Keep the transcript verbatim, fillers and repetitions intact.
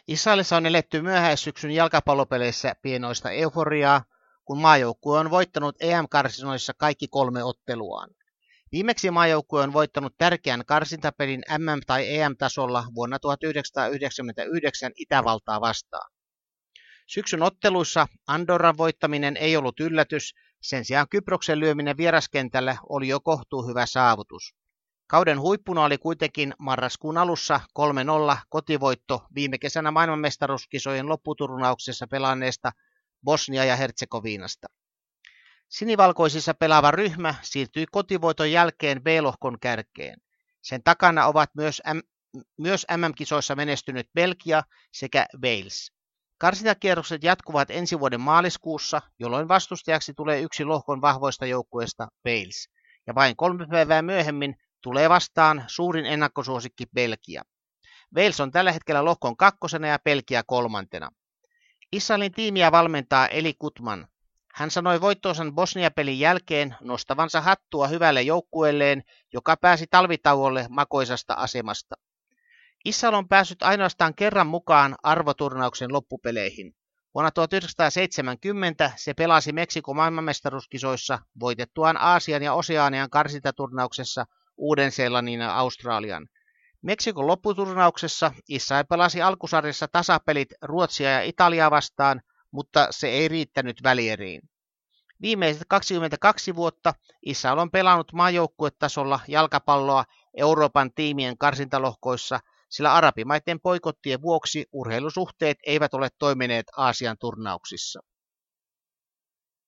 Israelissa on eletty myöhäissyksyn jalkapallopeleissä pienoista euforiaa, kun maajoukkue on voittanut E M-karsinoissa kaikki kolme otteluaan. Viimeksi maajoukkue on voittanut tärkeän karsintapelin M M- tai E M-tasolla vuonna tuhatyhdeksänsataayhdeksänkymmentäyhdeksän Itävaltaa vastaan. Syksyn otteluissa Andorran voittaminen ei ollut yllätys, sen sijaan Kyproksen lyöminen vieraskentällä oli jo kohtuuhyvä saavutus. Kauden huippuna oli kuitenkin marraskuun alussa kolme nolla kotivoitto viime kesänä maailmanmestaruuskisojen lopputurnauksessa pelanneesta Bosnia ja Hertsegovinasta. Sinivalkoisissa pelaava ryhmä siirtyi kotivoiton jälkeen B-lohkon kärkeen. Sen takana ovat myös, M- myös M M-kisoissa menestynyt Belgia sekä Wales. Karsintakierrokset jatkuvat ensi vuoden maaliskuussa, jolloin vastustajaksi tulee yksi lohkon vahvoista joukkueista Wales, ja vain kolme päivää myöhemmin tulee vastaan suurin ennakkosuosikki Belgia. Wales on tällä hetkellä lohkon kakkosena ja Belgia kolmantena. Israelin tiimiä valmentaa Eli Kutman. Hän sanoi voittoosan Bosnia-pelin jälkeen nostavansa hattua hyvälle joukkueelleen, joka pääsi talvitauolle makoisasta asemasta. Israel on päässyt ainoastaan kerran mukaan arvoturnauksen loppupeleihin. Vuonna tuhatyhdeksänsataaseitsemänkymmentä se pelasi Meksikon maailmanmestaruuskisoissa voitettuaan Aasian ja Oseanian karsintaturnauksessa Uuden-Seelannin ja Australian. Meksikon lopputurnauksessa Israel pelasi alkusarjassa tasapelit Ruotsia ja Italiaa vastaan, mutta se ei riittänyt välieriin. Viimeiset kaksikymmentäkaksi vuotta Israel on pelannut maajoukkuetasolla jalkapalloa Euroopan tiimien karsintalohkoissa, sillä arabimaiden boikottien vuoksi urheilusuhteet eivät ole toimineet Aasian turnauksissa.